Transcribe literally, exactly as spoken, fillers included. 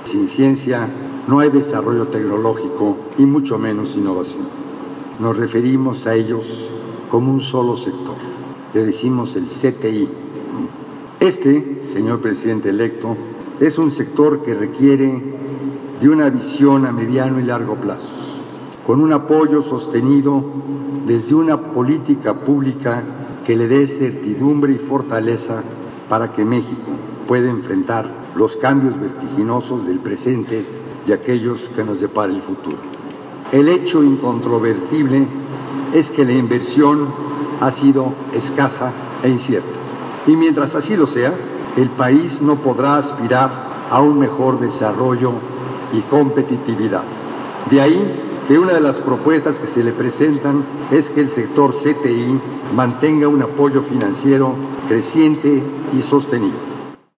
Sin ciencia no hay desarrollo tecnológico y mucho menos innovación. Nos referimos a ellos como un solo sector, le decimos el C T I. Este, señor presidente electo, es un sector que requiere de una visión a mediano y largo plazo, con un apoyo sostenido desde una política pública que le dé certidumbre y fortaleza para que México pueda enfrentar los cambios vertiginosos del presente y aquellos que nos depara el futuro. El hecho incontrovertible es que la inversión ha sido escasa e incierta. Y mientras así lo sea, el país no podrá aspirar a un mejor desarrollo y competitividad. De ahí que una de las propuestas que se le presentan es que el sector C T I mantenga un apoyo financiero creciente y sostenido.